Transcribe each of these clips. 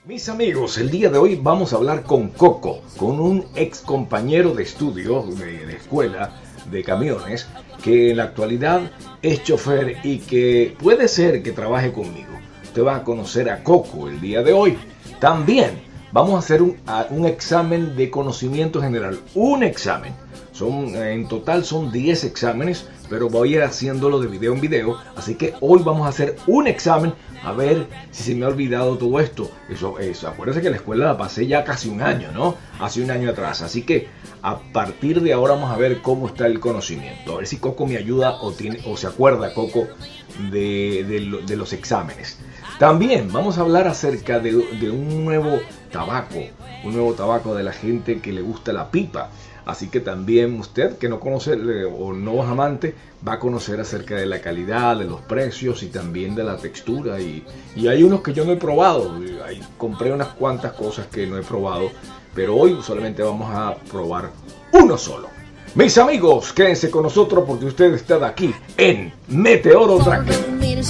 Mis amigos, el día de hoy vamos a hablar con Coco, con un ex compañero de estudio, de escuela, de camiones, que en la actualidad es chofer y que puede ser que trabaje conmigo. Usted va a conocer a Coco el día de hoy. También vamos a hacer un examen de conocimiento general, un examen. En total son 10 exámenes, pero voy a ir haciéndolo de video en video, así que hoy vamos a hacer un examen a ver si se me ha olvidado todo esto. Eso, acuérdense que la escuela la pasé ya casi un año, ¿no? Hace un año atrás, así que a partir de ahora vamos a ver cómo está el conocimiento, a ver si Coco me ayuda o se acuerda Coco de los exámenes. También vamos a hablar acerca de un nuevo tabaco de la gente que le gusta la pipa. Así que también usted que no conoce o no es amante va a conocer acerca de la calidad, de los precios y también de la textura. Y hay unos que yo no he probado. Compré unas cuantas cosas que no he probado, pero hoy solamente vamos a probar uno solo. Mis amigos, quédense con nosotros porque usted está aquí en Meteoro Tracker.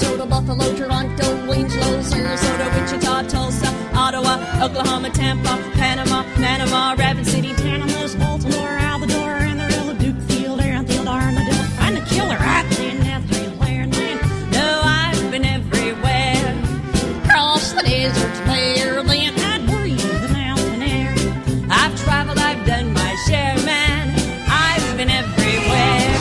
Oklahoma, Tampa, Panama, Rapid City, Tanamas, Baltimore, Alvador, and the real Dukefield, Airfield, Armadillo, and the killer, I've been everywhere, and no, I've been everywhere. Cross the deserts bare, then I'd breathe the mountain air. I've traveled, I've done my share, man, I've been everywhere.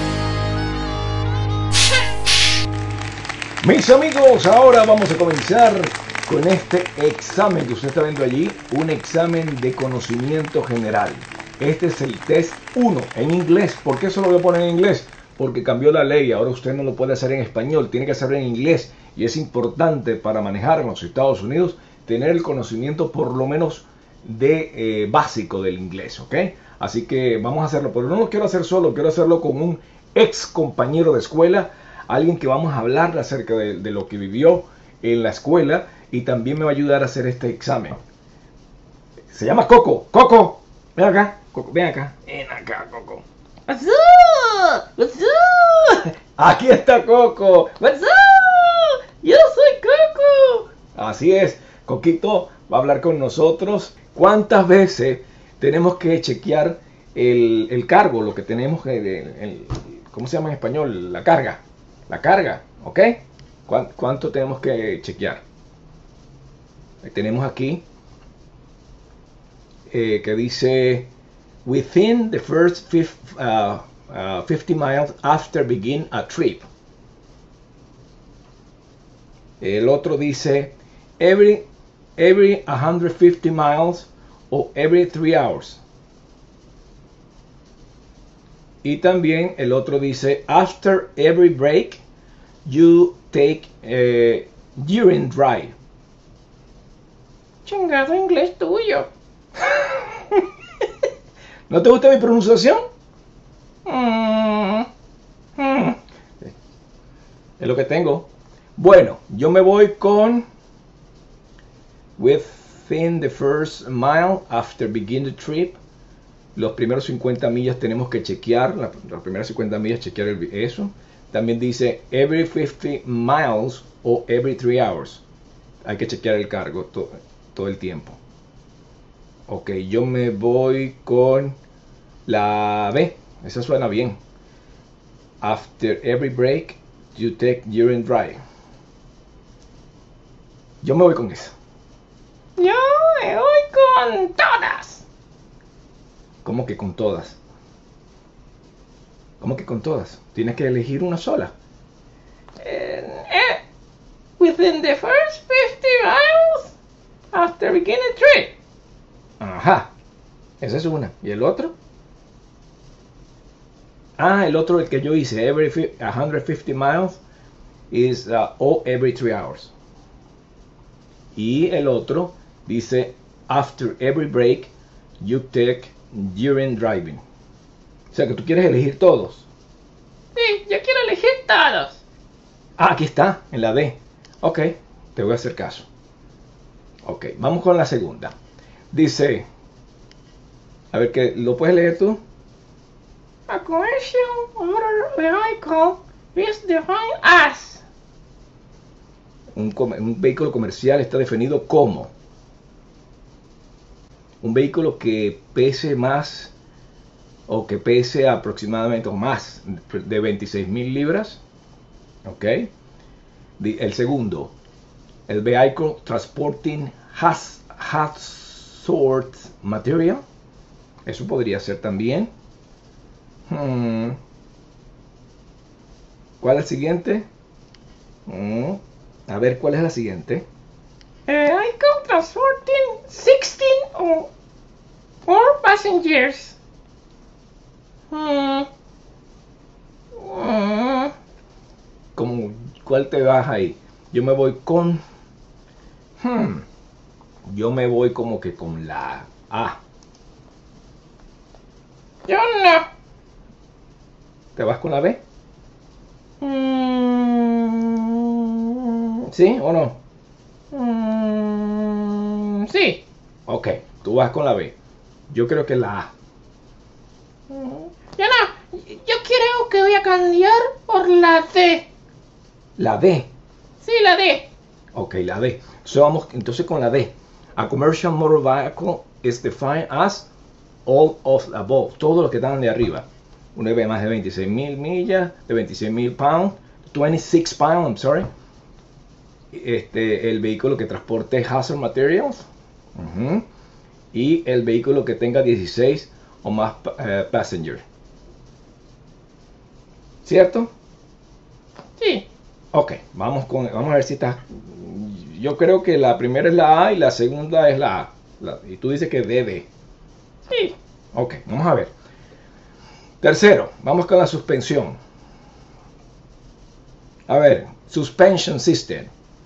Mis amigos, ahora vamos a comenzar con este examen que usted está viendo allí, un examen de conocimiento general. Este es el test 1 en inglés. ¿Por qué eso lo voy a poner en inglés? Porque cambió la ley, ahora usted no lo puede hacer en español, tiene que hacerlo en inglés. Y es importante para manejar en los Estados Unidos tener el conocimiento por lo menos de básico del inglés, ¿ok? Así que vamos a hacerlo, pero no lo quiero hacer solo, quiero hacerlo con un ex compañero de escuela, alguien que vamos a hablar acerca de lo que vivió en la escuela. Y también me va a ayudar a hacer este examen. Se llama Coco. Coco, ven acá. Coco, ven acá. Ven acá, Coco. What's up? What's up? Aquí está Coco. What's up? Yo soy Coco. Así es. Coquito va a hablar con nosotros. ¿Cuántas veces tenemos que chequear el cargo? Lo que tenemos, ¿cómo se llama en español? La carga. La carga, ¿ok? ¿Cuánto tenemos que chequear? Tenemos aquí que dice within the first 50 miles after begin a trip. El otro dice every 150 miles or every 3 hours. Y también el otro dice after every break you take during drive. Chingado inglés tuyo. ¿No te gusta mi pronunciación? Es lo que tengo. Bueno, yo me voy con within the first mile after begin the trip. Los primeros 50 millas tenemos que chequear. Las primeras 50 millas chequear eso. También dice every 50 miles o every 3 hours. Hay que chequear el cargo todo el tiempo. Ok, yo me voy con la B. Esa suena bien. After every break, you take during drive. Yo me voy con esa. Yo me voy con todas. ¿Cómo que con todas? ¿Cómo que con todas? Tienes que elegir una sola. Within the first 50 miles after beginning trip. Ajá. Esa es una. ¿Y el otro? El otro, el que yo hice, every 150 miles is every 3 hours. Y el otro dice after every break you take during driving. O sea que tú quieres elegir todos. Sí, yo quiero elegir todos. Aquí está, en la D. Ok, te voy a hacer caso. Ok, vamos con la segunda. Dice, a ver, ¿qué lo puedes leer tú? A commercial motor vehicle is defined as. Un vehículo comercial está definido como. un vehículo que pese más o que pese aproximadamente o más de 26.000 libras. Ok. El segundo, el vehicle transporting hazard material. Eso podría ser también. ¿Cuál es el siguiente? A ver, ¿cuál es la siguiente? Vehicle transporting 16 or more passengers. ¿Cuál te vas ahí? Yo me voy con... Yo me voy como que con la A. Yo no. ¿Te vas con la B? ¿Sí o no? Sí. Ok, tú vas con la B. Yo creo que es la A. Yo no. Yo creo que voy a cambiar por la D. La D. Sí, la D. Ok, la D. So, vamos entonces con la D. A commercial motor vehicle is defined as all of the above. Todo lo que están de arriba. Una de más de 26.000 millas, de 26.000 pounds, 26 pounds, I'm sorry. El vehículo que transporte hazard materials. Y el vehículo que tenga 16 o más passengers. ¿Cierto? Sí. Ok, vamos a ver si está. Yo creo que la primera es la A y la segunda es la A. Y tú dices que debe. Sí. Ok, vamos a ver. Tercero, vamos con la suspensión. A ver, suspension system.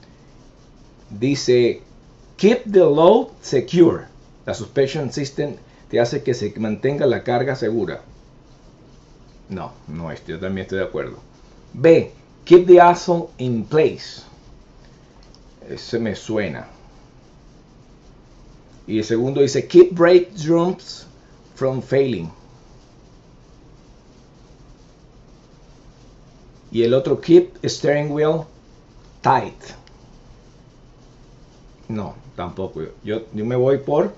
Dice, keep the load secure. La suspension system te hace que se mantenga la carga segura. No, yo también estoy de acuerdo. B, keep the axle in place. Ese me suena. Y el segundo dice, keep brake drums from failing. Y el otro, keep steering wheel tight. No, tampoco. Yo me voy por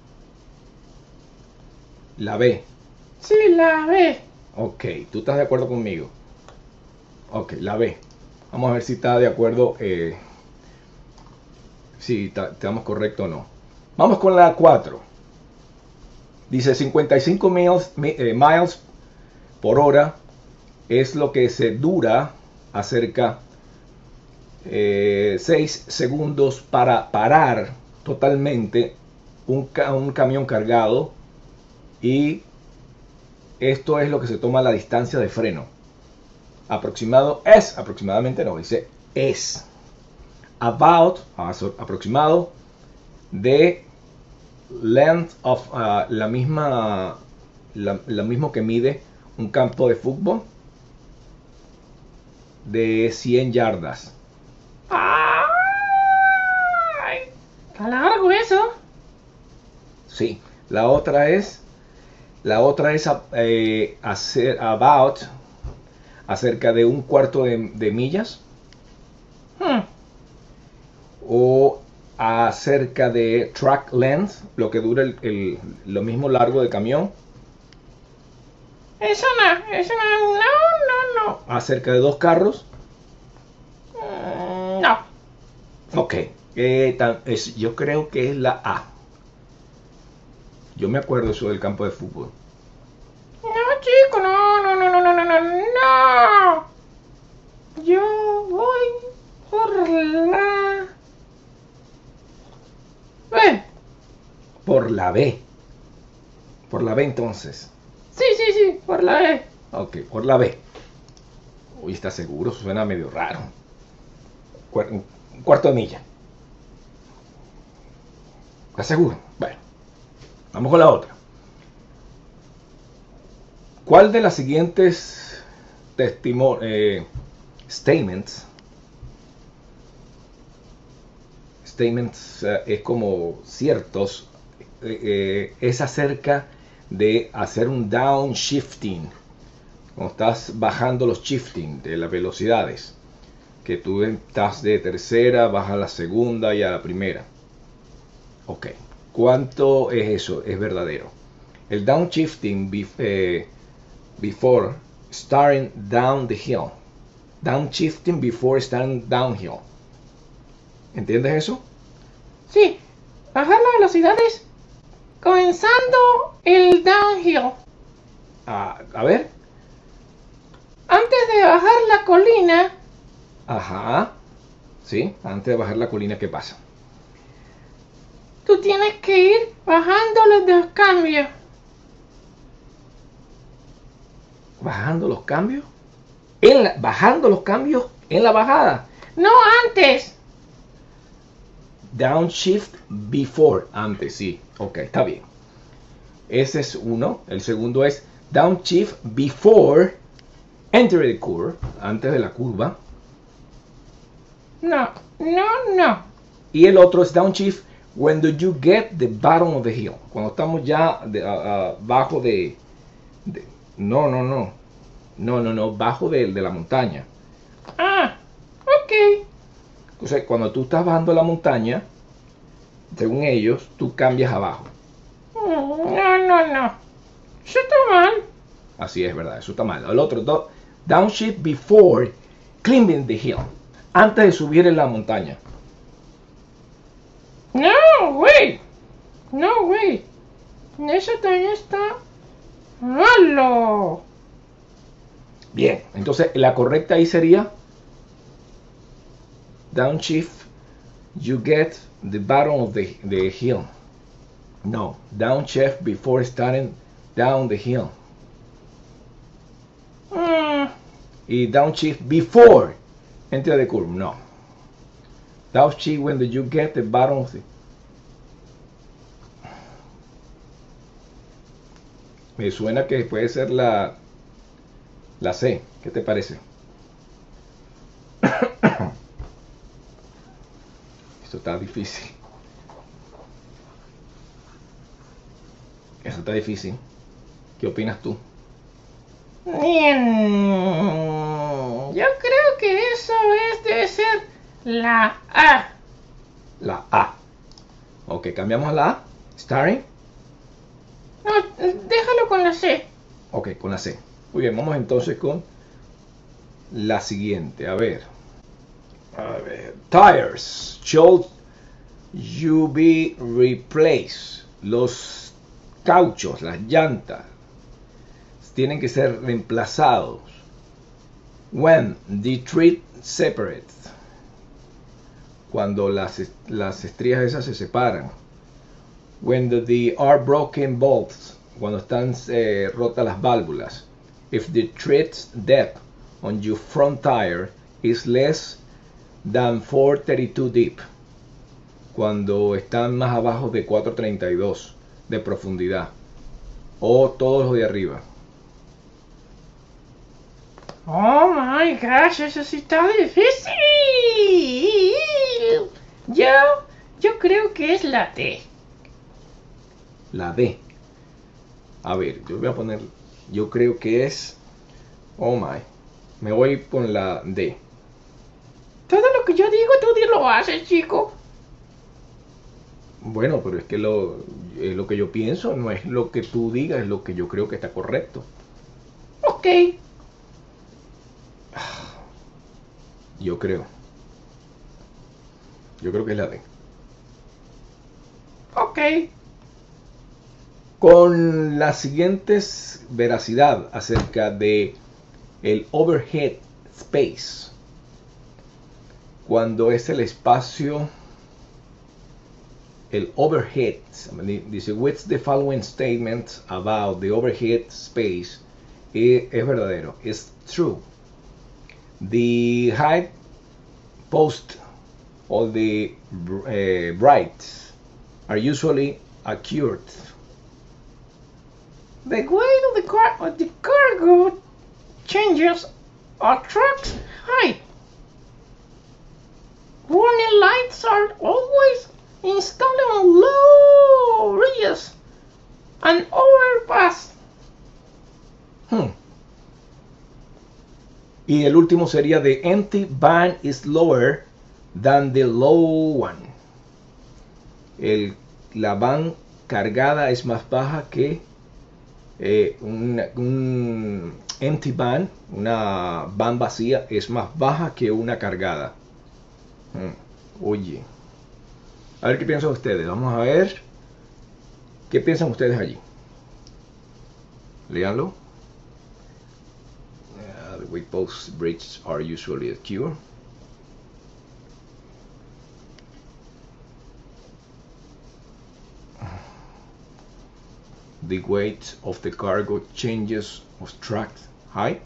la B. Sí, la B. Ok, ¿tú estás de acuerdo conmigo? Ok, la B. Vamos a ver si está de acuerdo. Si estamos correcto o no. Vamos con la 4. Dice 55 miles por hora es lo que se dura acerca 6 segundos para parar totalmente un camión cargado, y esto es lo que se toma la distancia de freno. Aproximadamente no, dice es. About, aproximado, de length of, la mismo que mide un campo de fútbol, de 100 yardas. ¡Ay! Está largo eso. Sí, la otra es about, acerca de un cuarto de millas, o acerca de track length, lo que dura lo mismo largo del camión. Eso no. Acerca de 2 carros. No. Ok, yo creo que es la A. Yo me acuerdo eso del campo de fútbol. No, chico, no. Yo voy por la B. Por la B. Por la B entonces. Sí, por la B. Ok, por la B. Uy, ¿estás seguro? Suena medio raro. Un cuarto de milla. ¿Estás seguro? Bueno, vamos con la otra. ¿Cuál de las siguientes statements es como ciertos, es acerca de hacer un downshifting, cuando estás bajando los shifting de las velocidades, que tú estás de tercera, bajas a la segunda y a la primera? Ok, ¿Cuánto es eso? Es verdadero. El downshifting before starting down the hill. Downshifting before starting downhill. ¿Entiendes eso? Sí, bajar la velocidad es comenzando el downhill. A ver. Antes de bajar la colina, Ajá. Sí, antes de bajar la colina, ¿qué pasa? tú tienes que ir bajando los dos cambios. ¿Bajando los cambios? ¿Bajando los cambios en la bajada? No antes. Downshift before. Antes, sí. Ok, está bien. Ese es uno. El segundo es downshift before enter the curve. Antes de la curva. No, no, no. Y el otro es downshift when do you get the bottom of the hill. Cuando estamos ya bajo no, bajo de la montaña. Ah, ok. Entonces, cuando tú estás bajando la montaña, según ellos, tú cambias abajo. No. Eso está mal. Así es, verdad, eso está mal. El otro, downshift before climbing the hill. Antes de subir en la montaña. No, güey. No, güey. Eso también está malo. Bien, entonces la correcta ahí sería downshift, you get the bottom of the hill. No, downshift before starting down the hill. Y downshift before enter the curve. No. Downshift when you get the bottom of the... Me suena que puede ser la C. ¿Qué te parece? Esto está difícil. Eso está difícil. ¿Qué opinas tú? Bien. Yo creo que eso debe ser la A. La A. Ok, cambiamos a la A. Starting. No, déjalo con la C. Ok, con la C. Muy bien, vamos entonces con la siguiente. A ver. Tires should you be replaced. Los cauchos, las llantas, tienen que ser reemplazados. When the tread separates. Cuando las estrías esas se separan. When the are broken bolts. Cuando están rotas las válvulas. If the tread's depth on your front tire is less than 432 deep. Cuando están más abajo de 432 de profundidad. O todos los de arriba. Oh my gosh, eso sí está difícil. Yo creo que es la D. La D. A ver, yo voy a poner... Yo creo que es... Oh my. Me voy con la D. Todo lo que yo digo, tú lo haces, chico. Bueno, pero es que lo que yo pienso no es lo que tú digas, es lo que yo creo que está correcto. Ok. Yo creo que es la D. Ok. Con las siguientes veracidad acerca de el overhead space. Cuando es el espacio, el overhead, dice, what's the following statement about the overhead space? Es verdadero, it's true. The high post or the brights are usually accurate. The weight of the cargo changes a truck's height. Warning lights are always installed on low ridges and overpass. Y el último sería the empty van is lower than the low one. la van cargada es más baja que un empty van, una van vacía es más baja que una cargada. Oye, a ver qué piensan ustedes. Vamos a ver qué piensan ustedes allí. Léanlo. The weight post bridges are usually a cure. The weight of the cargo changes of track height.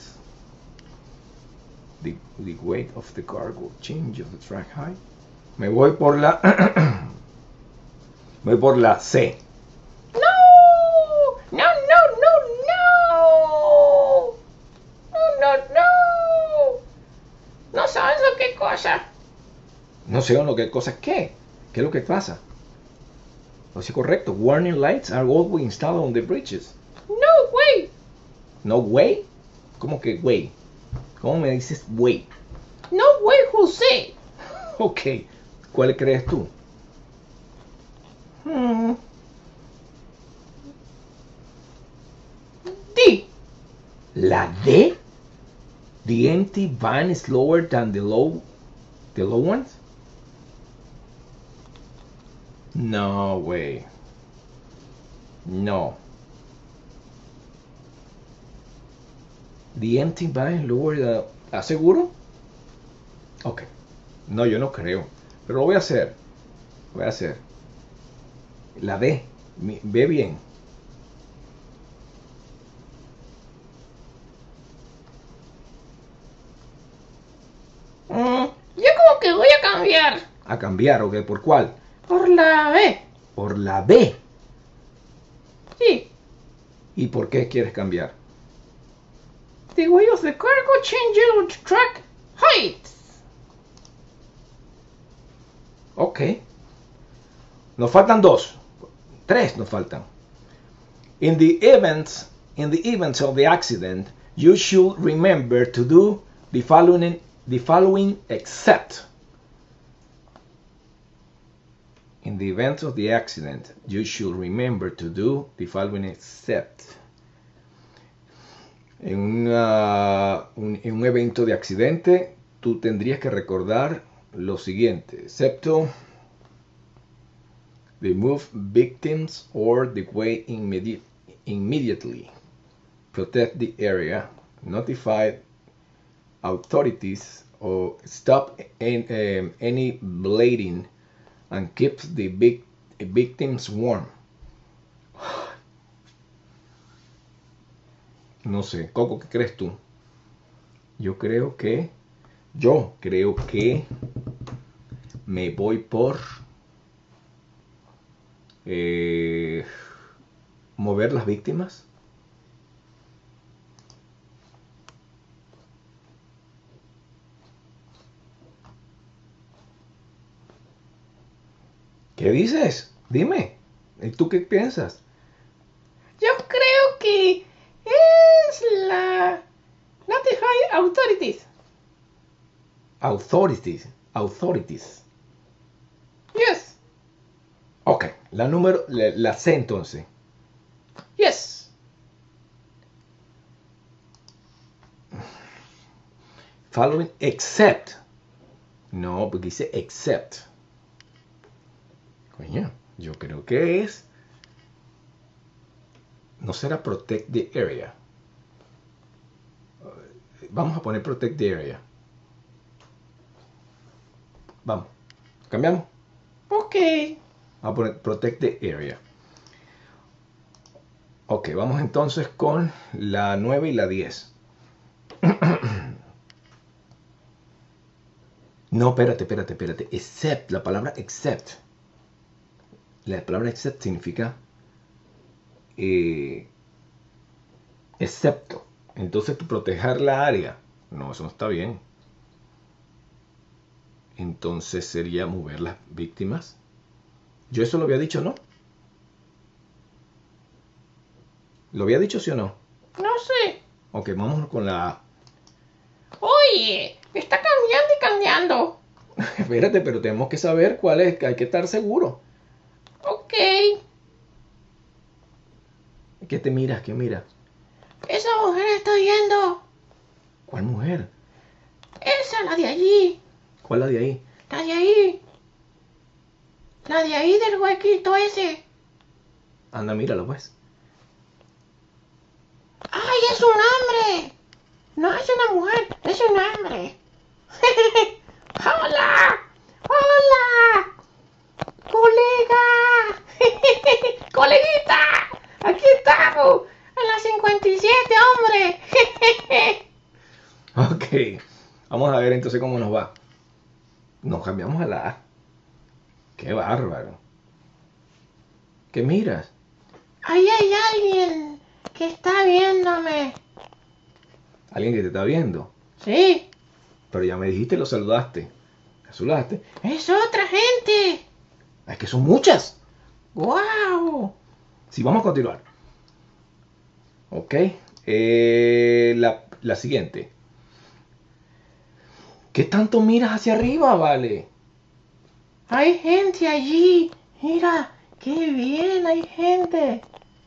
The weight of the cargo changes of the track height. Me voy por la me voy por la C. No, no, no, no, no. No, no, no. No sabes lo que cosa. No sé lo que cosa qué. ¿Qué es lo que pasa? No sé, correcto. Warning lights are always installed on the bridges. No way. No way. ¿Cómo que way? ¿Cómo me dices way? No way, José. Ok. ¿Cuál crees tú? D. ¿La D? The empty van is lower than the low ones? No way. No. The empty van is lower than... ¿Estás seguro? Ok. No, yo no creo. Pero lo voy a hacer. Voy a hacer. La D. Ve bien. Yo como que voy a cambiar. A cambiar, ¿ok? ¿Por cuál? Por la B. Por la B. Sí. ¿Y por qué quieres cambiar? The weight of the cargo changes with track height. Ok. Nos faltan dos. Tres nos faltan. In the event of the accident, you should remember to do the following except. In the event of the accident, you should remember to do the following except. En un evento de accidente, tú tendrías que recordar lo siguiente, excepto remove victims or the way immediately, protect the area, notify authorities, or stop any bleeding and keep the victims warm. No sé, Coco, ¿qué crees tú? Yo creo que me voy por mover las víctimas. ¿Qué dices? Dime. ¿Y tú qué piensas? Yo creo que es la notify authorities. Authorities. Yes. Ok, la C entonces. Yes. Following except. No, porque dice except. Coño, yo creo que es. No será protect the area. Vamos a poner protect the area. Vamos. ¿Cambiamos? Ok. Vamos a poner protect the area. Ok, vamos entonces con la 9 y la 10. No, espérate. Except, la palabra except. La palabra except significa excepto. Entonces tú proteger la área. No, eso no está bien. Entonces sería mover las víctimas. Yo eso lo había dicho, ¿no? ¿Lo había dicho, sí o no? No sé. Ok, vamos con la A. Oye, está cambiando y cambiando. Espérate, pero tenemos que saber cuál es, que hay que estar seguro. Ok. Ok. ¿Qué te miras? ¿Qué miras? Esa mujer está yendo. ¿Cuál mujer? Esa, la de allí. ¿Cuál la de ahí? La de ahí. La de ahí del huequito ese. Anda, míralo pues. ¡Ay, es un hombre! No es una mujer, es un hombre. ¡Hola! ¡Hola! ¡Colega! ¡Coleguita! ¡Aquí estamos! ¡En la 57, hombre! Ok. Vamos a ver entonces cómo nos va. Nos cambiamos a la A. Qué bárbaro. ¿Qué miras? Ahí hay alguien que está viéndome. Alguien que te está viendo. Sí, Pero ya me dijiste, lo saludaste. ¿La saludaste? es otra gente. Es que son muchas. ¡Guau! Sí, vamos a continuar. Ok. La siguiente. ¿Qué tanto miras hacia arriba, vale? Hay gente allí. Mira, qué bien, hay gente.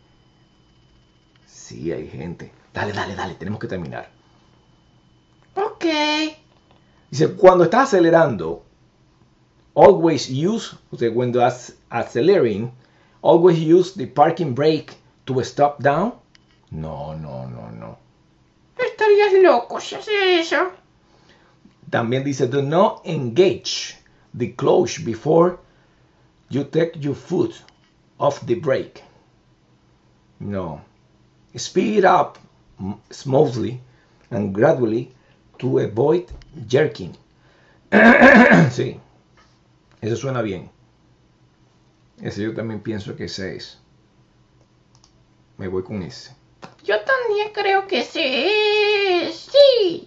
Sí, hay gente. Dale, dale, dale. Tenemos que terminar. Ok. Dice, cuando estás acelerando, always use, o sea, when you're accelerating, always use the parking brake to stop down. No, no, no, no. Estarías loco si hace eso. También dice, do not engage the clutch before you take your foot off the brake. No. Speed up smoothly and gradually to avoid jerking. Sí, eso suena bien. Ese yo también pienso que ese es. Me voy con ese. Yo también creo que sí. Sí.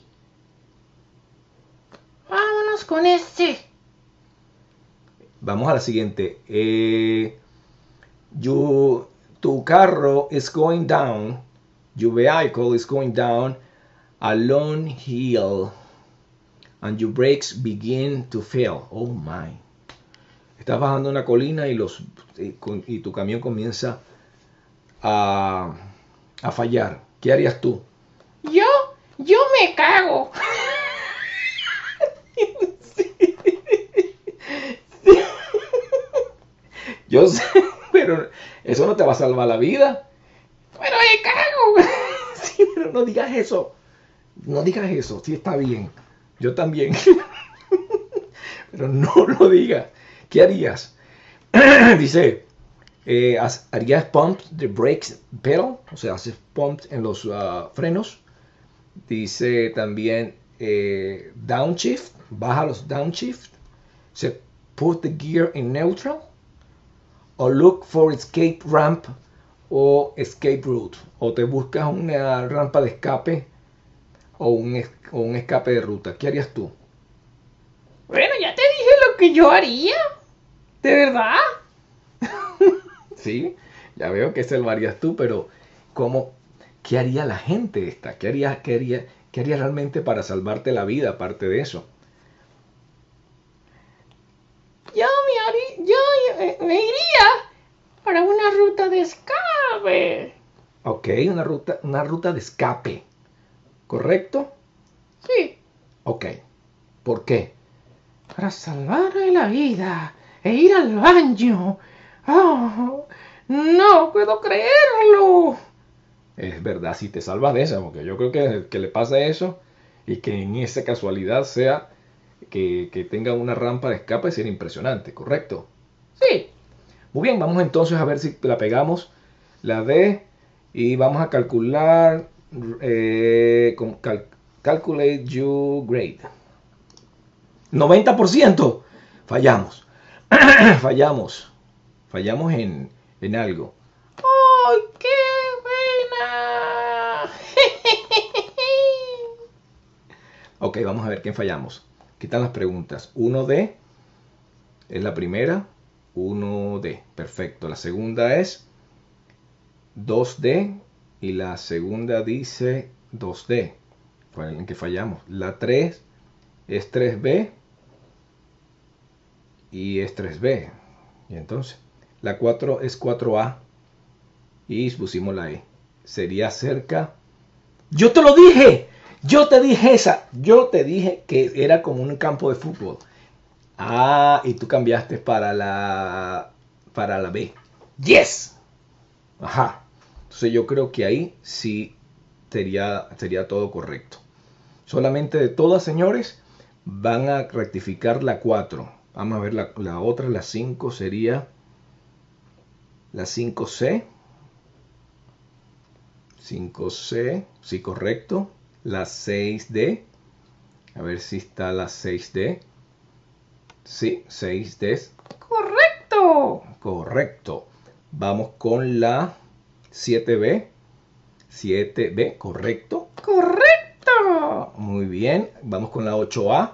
Vámonos con ese. Vamos a la siguiente. Tu carro is going down. Your vehicle is going down a long hill. And your brakes begin to fail. Oh my. Estás bajando una colina y tu camión comienza a fallar. ¿Qué harías tú? Yo me cago. Yo sé, pero eso no te va a salvar la vida. Pero me cago. Sí, pero no digas eso. No digas eso. Sí está bien. Yo también. Pero no lo digas. ¿Qué harías? Dice, ¿harías pump the brakes pedal? O sea, haces pump en los frenos. Dice también downshift. Baja los downshift. Se put the gear in neutral. O look for escape ramp o escape route. O te buscas una rampa de escape o un escape de ruta. ¿Qué harías tú? Bueno, ya te dije lo que yo haría. ¿De verdad? Sí, ya veo que se lo harías tú, pero ¿qué haría la gente esta? ¿Qué haría realmente para salvarte la vida aparte de eso? Yo me iría para una ruta de escape. Ok, una ruta de escape. ¿Correcto? Sí. Ok. ¿Por qué? Para salvarme la vida e ir al baño. Oh, no puedo creerlo. Es verdad, si te salvas de esa, porque yo creo que le pasa eso y que en esa casualidad sea que tenga una rampa de escape sería impresionante, ¿correcto? Sí. Muy bien, vamos entonces a ver si la pegamos, la D, y vamos a calcular, calculate your grade. 90%, fallamos, fallamos en algo. ¡Ay, qué buena! Ok, vamos a ver qué fallamos. ¿Qué están las preguntas? 1D es la primera. 1D, perfecto. La segunda es 2D y la segunda dice 2D. ¿Cuál es en que fallamos? La 3 es 3B y es 3B. Y entonces, La 4 es 4A y pusimos la E. Sería cerca. ¡Yo te lo dije! Yo te dije esa. Yo te dije que era como un campo de fútbol. Ah, y tú cambiaste para la B. ¡Yes! Ajá. Entonces yo creo que ahí sí sería todo correcto. Solamente de todas, señores, van a rectificar la 4. Vamos a ver la otra, la 5 sería la 5C. 5C, sí, correcto. La 6D. A ver si está la 6D. Sí, 6D. ¡Correcto! Correcto. Vamos con la 7B. 7B, correcto. ¡Correcto! Muy bien. Vamos con la 8A.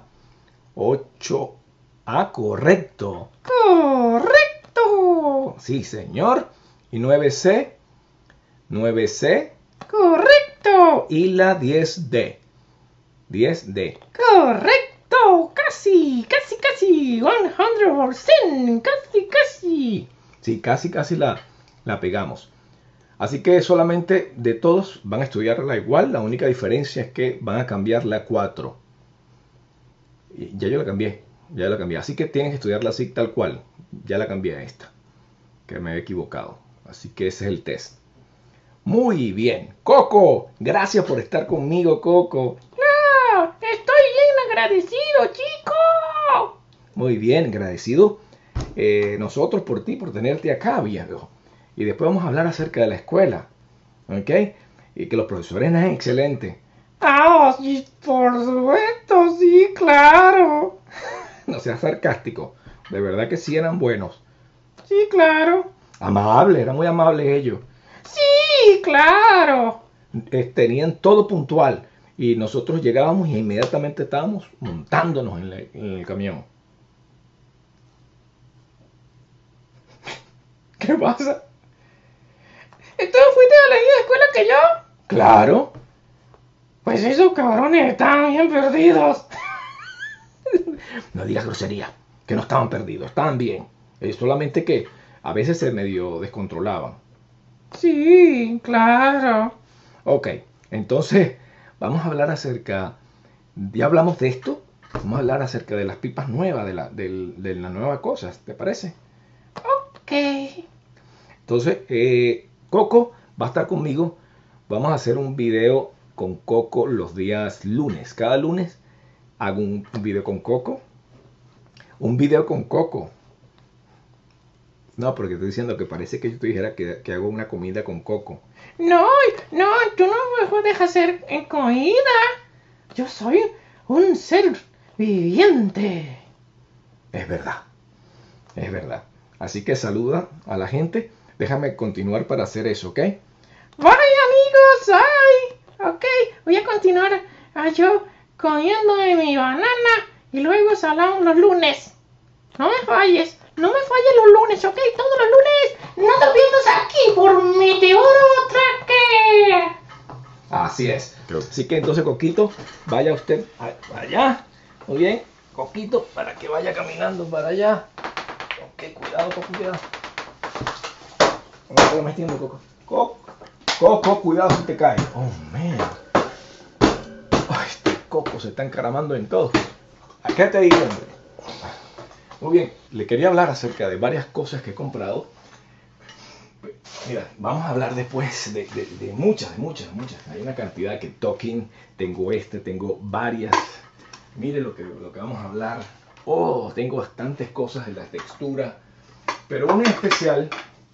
8A, correcto. ¡Correcto! Sí, señor. Y 9C. 9C. ¡Correcto! Y la 10D. 10D. ¡Correcto! ¡Casi! ¡Casi, casi! 100%. ¡Casi, casi! Sí, casi la pegamos. Así que solamente de todos van a estudiarla igual. La única diferencia es que van a cambiar la 4. Y ya yo la cambié. Así que tienen que estudiarla así tal cual. Ya la cambié a esta. Que me había equivocado. Así que ese es el test. Muy bien. Coco, gracias por estar conmigo, Coco. ¡Ah! ¡Estoy bien agradecido, chico! Muy bien, agradecido nosotros por ti, por tenerte acá, viejo. Y después vamos a hablar acerca de la escuela. ¿Ok? Y que los profesores eran excelentes. ¡Ah! Sí, por supuesto, sí, claro. No seas sarcástico. De verdad que sí eran buenos. Sí, claro. Amables, eran muy amables ellos. Sí, claro. Tenían todo puntual. Y nosotros llegábamos y inmediatamente estábamos montándonos en el camión. ¿Qué pasa? ¿Tú fuiste a la misma escuela que yo? Claro. Pues esos cabrones estaban bien perdidos. No digas grosería. Que no estaban perdidos. Estaban bien. Solamente que a veces se medio descontrolaban. Sí, claro. Ok. Entonces, vamos a hablar acerca... Ya hablamos de esto. Vamos a hablar acerca de las pipas nuevas, de la nueva cosa. ¿Te parece? Ok. Entonces, Coco va a estar conmigo. Vamos a hacer un video con Coco los días lunes. Cada lunes hago un video con Coco. Un video con Coco. No, porque estoy diciendo que parece que yo te dijera que hago una comida con Coco. No, no, tú no me puedes hacer comida. Yo soy un ser viviente. Es verdad. Es verdad. Así que saluda a la gente. Déjame continuar para hacer eso, ¿ok? Bye, amigos. Bye. Ok, voy a continuar yo comiéndome mi banana y luego salamos los lunes. No me falles. No me falles los lunes, ¿ok? Todos los lunes. No te pierdas aquí por Meteoro Tracker. Así es. Así que entonces, Coquito, vaya usted allá. Muy bien. Coquito, para que vaya caminando para allá. Ok, cuidado, Coco, cuidado. No me estoy metiendo, Coco. Coco, cuidado si te caes. Oh, man. Ay, este Coco se está encaramando en todo. Acá te digo, hombre. Muy bien, le quería hablar acerca de varias cosas que he comprado. Mira, vamos a hablar después de muchas. Hay una cantidad que Talking, tengo varias. Mire lo que vamos a hablar. Oh, tengo bastantes cosas de la textura. Pero una en especial,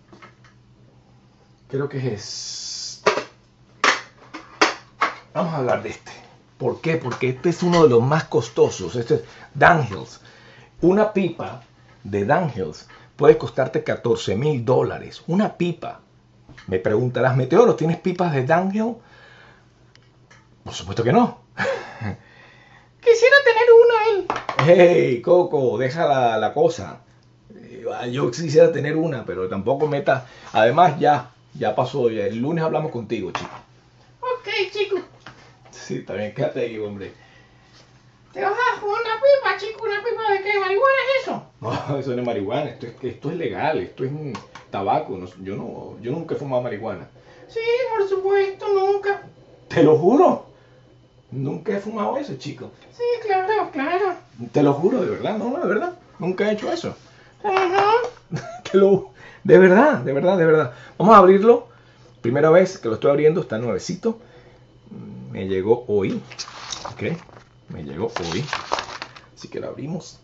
creo que es... Vamos a hablar de este. ¿Por qué? Porque este es uno de los más costosos. Este es Dunhills. Una pipa de Dunhills puede costarte $14,000. Una pipa. Me preguntarás, Meteoro, ¿tienes pipas de Dunhill? Por supuesto que no. Quisiera tener una ahí. Hey, Coco, deja la cosa. Yo quisiera tener una, pero tampoco meta. Además, ya pasó. El lunes hablamos contigo, chico. Ok, chico. Sí, también quédate ahí, hombre. ¿Te vas a fumar una pipa, chico? ¿Una pipa de qué? ¿Marihuana es eso? No, eso no es marihuana, esto es legal, esto es un tabaco. Yo nunca he fumado marihuana. Sí, por supuesto, nunca. Te lo juro. Nunca he fumado eso, chico. Sí, claro, claro. Te lo juro, de verdad, no, de verdad. Nunca he hecho eso. Ajá. De verdad, de verdad, de verdad. Vamos a abrirlo. Primera vez que lo estoy abriendo, está nuevecito. Me llegó hoy. Ok, me llegó hoy. Así que lo abrimos.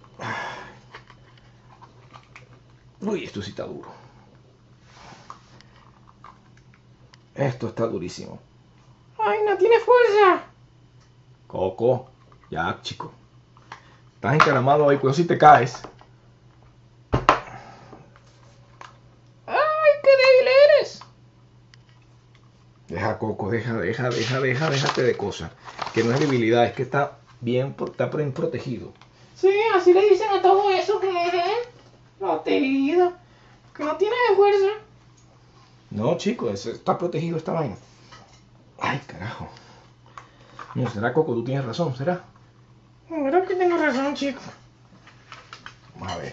Uy, esto sí está duro. Esto está durísimo. Ay, no tiene fuerza. Coco, ya, chico. Estás encaramado ahí, cuidado si te caes. Ay, qué débil eres. Deja, Coco, déjate de cosas. Que no es debilidad, es que está bien protegido. Sí, así le dicen a todo eso. Protegido. Que no tiene fuerza. No, chico, está protegido esta vaina. Ay, carajo. No, ¿será, Coco? Tú tienes razón, ¿será? Creo que tengo razón, chico. Vamos a ver.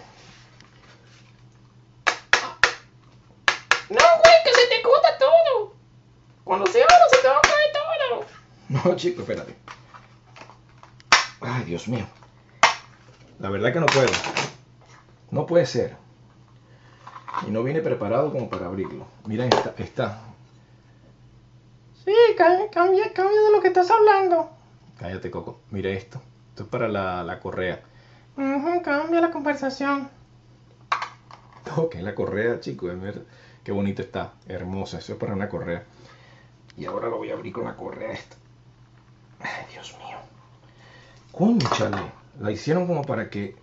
No, güey, que se te corta todo. Cuando se abra se te va a caer todo. No, chico, espérate. Ay, Dios mío. La verdad que no puedo. No puede ser. Y no viene preparado como para abrirlo. Mira, está. Sí, cambia de lo que estás hablando. Cállate, Coco. Mira esto. Esto es para la correa. Cambia la conversación. Ok, la correa, chico. Qué bonito está. Hermosa. Eso es para una correa. Y ahora lo voy a abrir con la correa esta. Ay, Dios mío. Cónchale. La hicieron como para que...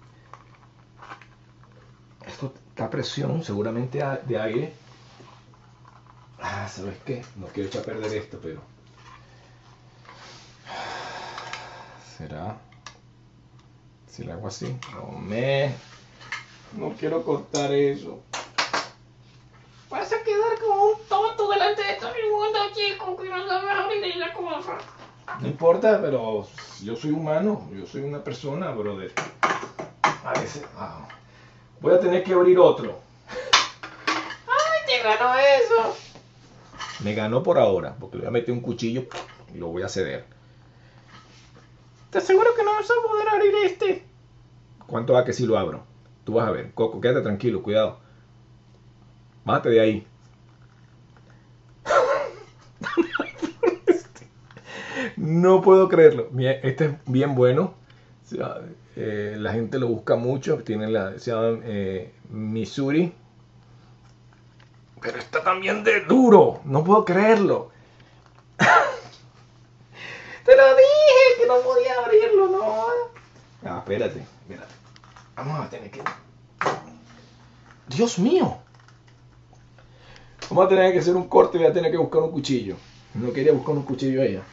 Esto está a presión, seguramente de aire. ¿Sabes qué? No quiero echar a perder esto, pero... ¿Será? Si lo hago así. No quiero cortar eso. Vas a quedar como un tonto delante de todo el mundo, chico, que no sabes abrir la cosa. No importa, pero yo soy humano. Yo soy una persona, brother. A veces... Voy a tener que abrir otro. ¡Ay, te ganó eso! Me ganó por ahora, porque le voy a meter un cuchillo y lo voy a ceder. Te aseguro que no vas a poder abrir este. ¿Cuánto va que si lo abro? Tú vas a ver. Coco, quédate tranquilo, cuidado. Bájate de ahí. No puedo creerlo. Este es bien bueno. La gente lo busca mucho. Se llama Missouri. Pero está también de duro. No puedo creerlo. Te lo dije que no podía abrirlo, no. Espérate. Vamos a tener que... Dios mío. Vamos a tener que hacer un corte y voy a tener que buscar un cuchillo. No quería buscar un cuchillo ella.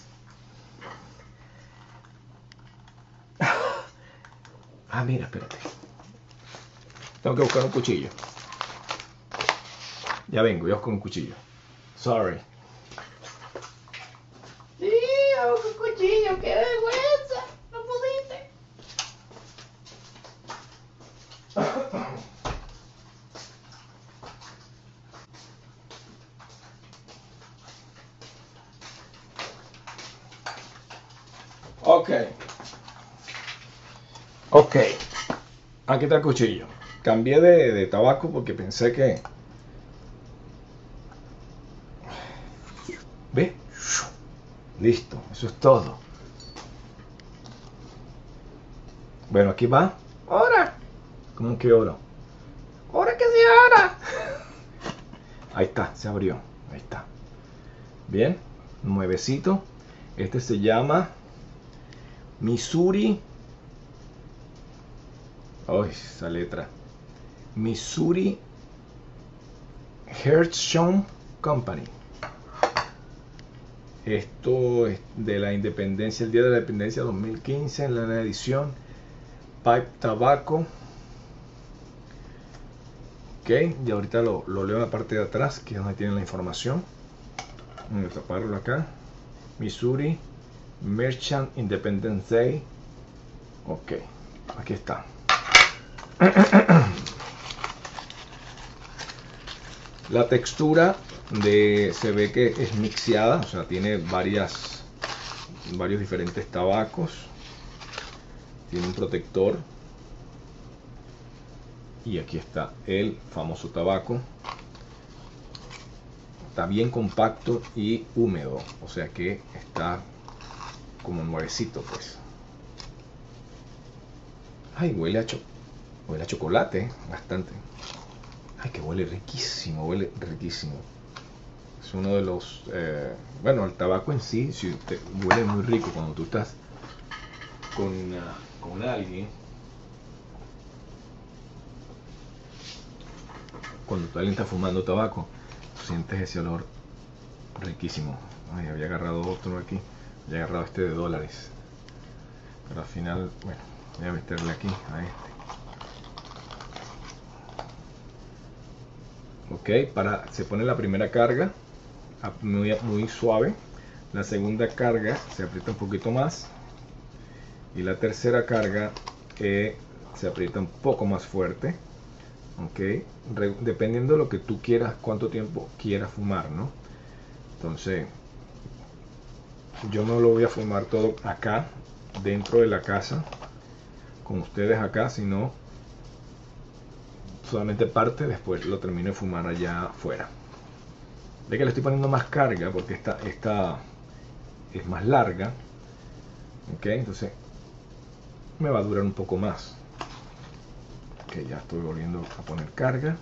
Mira, espérate. Tengo que buscar un cuchillo. Ya vengo, voy a buscar un cuchillo. Sorry. Sí, un cuchillo, qué vergüenza. No pudiste. Ok. Aquí está el cuchillo. Cambié de tabaco porque pensé que... ¿Ve? Listo, eso es todo. Bueno, aquí va. ¿Ahora? ¿Cómo que oro? ¿Ahora que sí, ahora? Ahí está, se abrió. Ahí está. Bien, nuevecito. Este se llama Missouri. Ay, esa letra. Missouri Hershon Company. Esto es de la independencia, el día de la independencia 2015, en la edición Pipe Tobacco. Ok, y ahorita lo leo en la parte de atrás, que es donde tienen la información. Vamos a taparlo acá. Missouri Merchant Independence Day Ok, aquí está. La textura se ve que es mixeada, o sea, tiene varios diferentes tabacos. Tiene un protector. Y aquí está el famoso tabaco. Está bien compacto y húmedo, o sea que está como nuevecito, pues. Ay, huele a chocolate, bastante. Ay, que huele riquísimo, huele riquísimo. Es uno de los... bueno, el tabaco en sí, huele muy rico cuando tú estás con alguien. Cuando alguien está fumando tabaco, sientes ese olor riquísimo. Ay, había agarrado otro aquí. Había agarrado este de dólares. Pero al final, bueno, voy a meterle aquí a este. Ok, se pone la primera carga muy suave. La segunda carga se aprieta un poquito más. Y la tercera carga se aprieta un poco más fuerte. Ok, dependiendo de lo que tú quieras, cuánto tiempo quieras fumar, ¿no? Entonces, yo no lo voy a fumar todo acá, dentro de la casa, con ustedes acá, sino solamente parte, después lo termino de fumar allá afuera. Ve que le estoy poniendo más carga porque esta es más larga. Ok, entonces me va a durar un poco más. Ok, ya estoy volviendo a poner carga.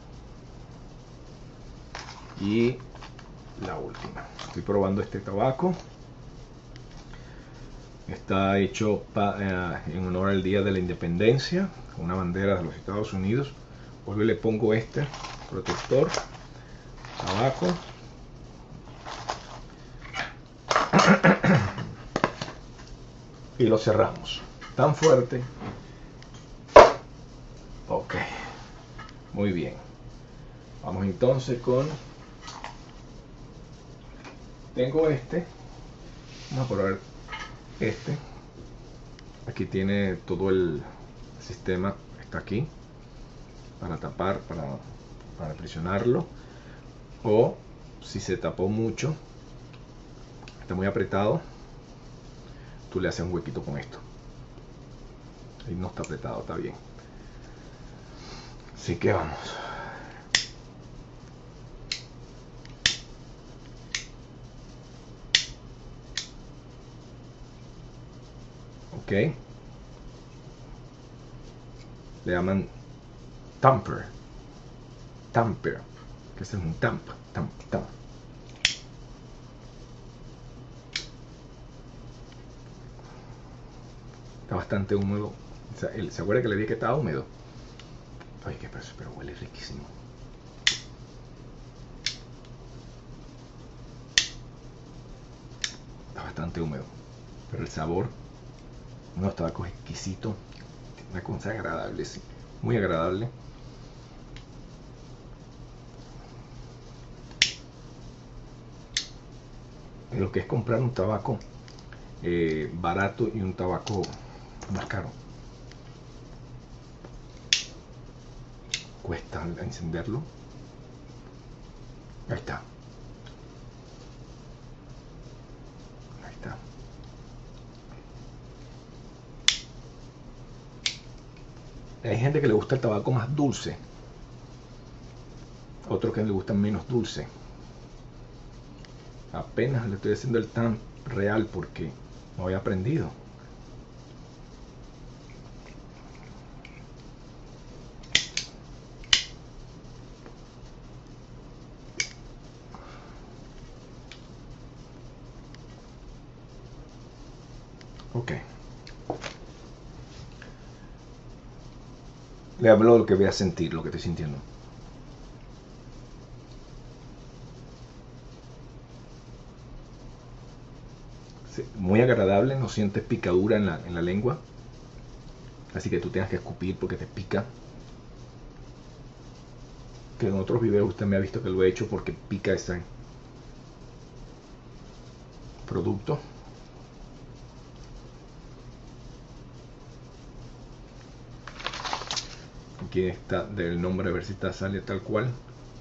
Y la última. Estoy probando este tabaco. Está hecho en honor al Día de la Independencia, con una bandera de los Estados Unidos. Vuelvo y le pongo este protector abajo. Y lo cerramos. Tan fuerte. Ok. Muy bien. Vamos entonces con... Tengo este. Vamos a probar este. Aquí tiene todo el sistema. Está aquí. Para tapar, para presionarlo. O si se tapó mucho, está muy apretado, tú le haces un huequito con esto. Ahí no está apretado, está bien. Así que vamos. Ok. Le llaman tamper. Tamper. Que es un tamp. Está bastante húmedo. O sea, ¿se acuerda que le dije que estaba húmedo? Ay, qué peso, pero huele riquísimo. Está bastante húmedo. Pero el sabor, unos tabacos exquisitos. Una cosa agradable, sí. Muy agradable. Lo que es comprar un tabaco barato y un tabaco más caro. Cuesta encenderlo. Ahí está. Ahí está. Hay gente que le gusta el tabaco más dulce. Otros que le gustan menos dulce. Apenas le estoy haciendo el tan real porque no había aprendido. Ok. Le hablo de lo que voy a sentir, lo que estoy sintiendo. Sí, muy agradable, no sientes picadura en la lengua. Así que tú tengas que escupir porque te pica. Que en otros videos usted me ha visto que lo he hecho porque pica ese producto. Aquí está del nombre, a ver si está, sale tal cual.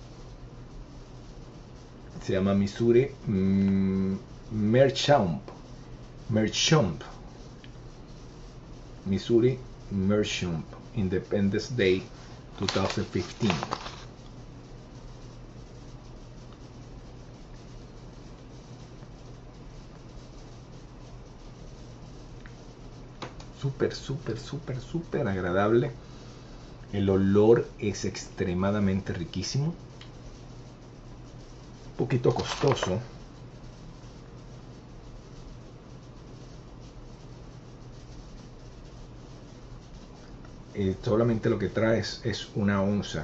Se llama Missouri Meerschaump. Missouri Meerschaump Independence Day 2015. Súper agradable. El olor es extremadamente riquísimo. Un poquito costoso. Solamente lo que trae es 1 onza.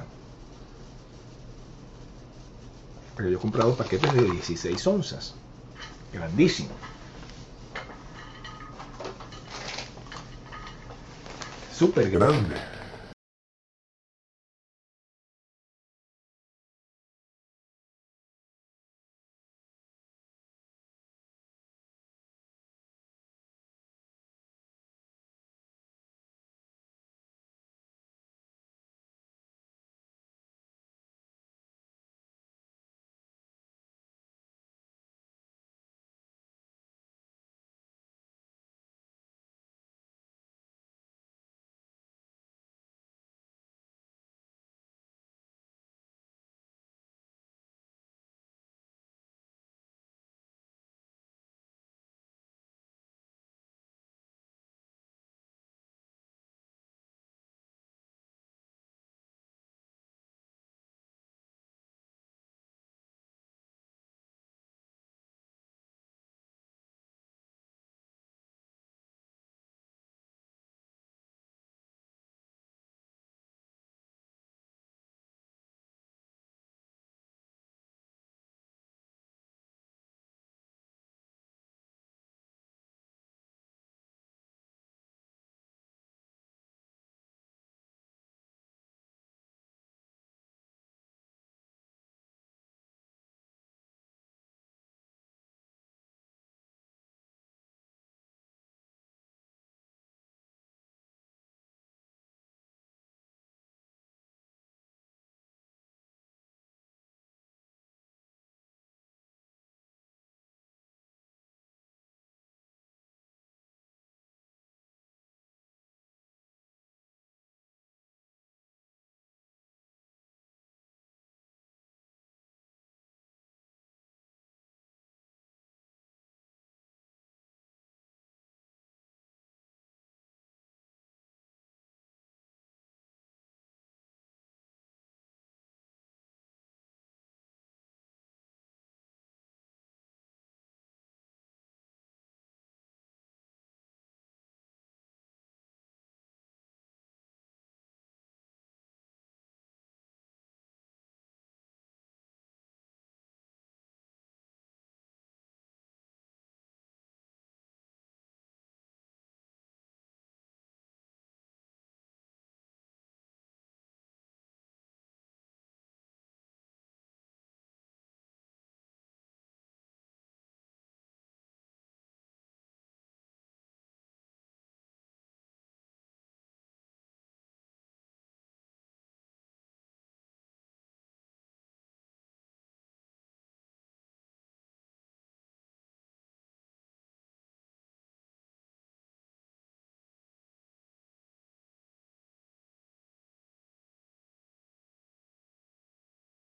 Pero yo he comprado paquetes de 16 onzas. Grandísimo. Súper grande.